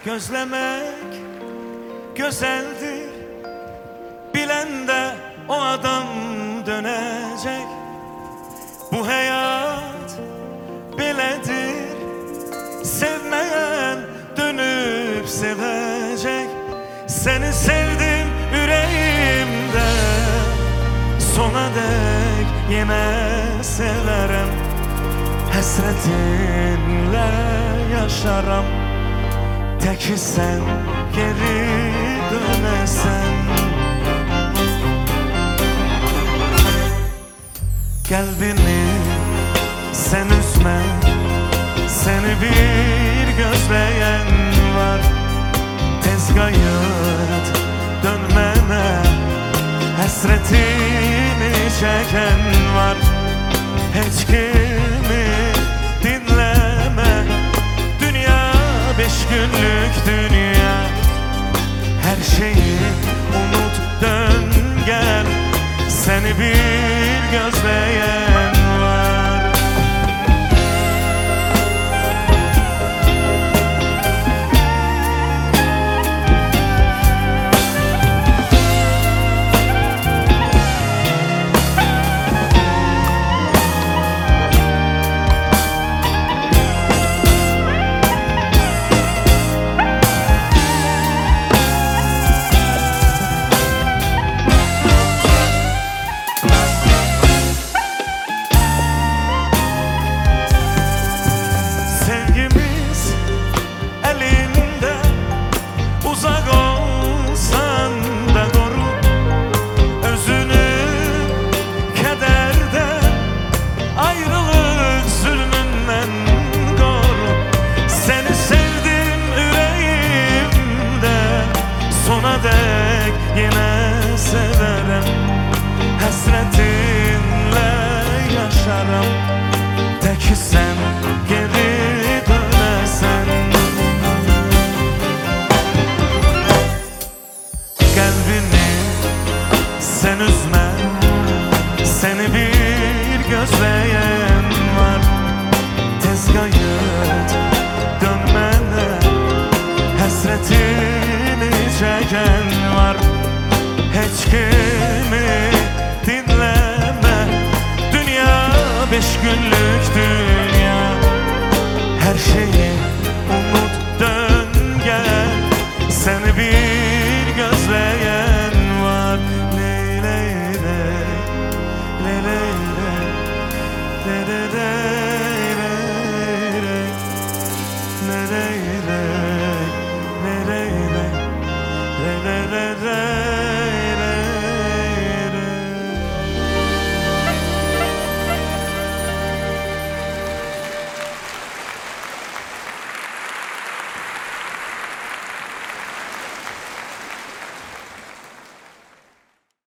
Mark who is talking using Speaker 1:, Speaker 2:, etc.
Speaker 1: Gözlemek güzeldir, bilen de o adam dönecek. Bu hayat belədir, sevmeyen dönüp sevecek. Seni sevdim yüreğimde, sona dek yine severim. Həsrətinlə yaşaram, teki sen geri dönesen. Kalbimi sen üzme, seni bir gözleyen var. Tez gayet dönmeme, hasretini çeken var. Hiç kimi dinleme, dünya 5 günlük dünya. Her şeyi unut, dön gel, seni bir gözleyen var. Yine severim, hasretinle yaşarım. Teki sen geri dönesen. Kalbini sen üzme, seni bir gözleyen var. Tez gayet dönmene, hasretini çeken var. Hiç kimi dinleme, dünya 5 günlük dünya. Her şeyi unut, dön gel, seni bir gözleyen var. Ley ley ley, ley ley ley, ley ley ley, ley ley ley, ley ley ley, ley ley ley, ley ley ley.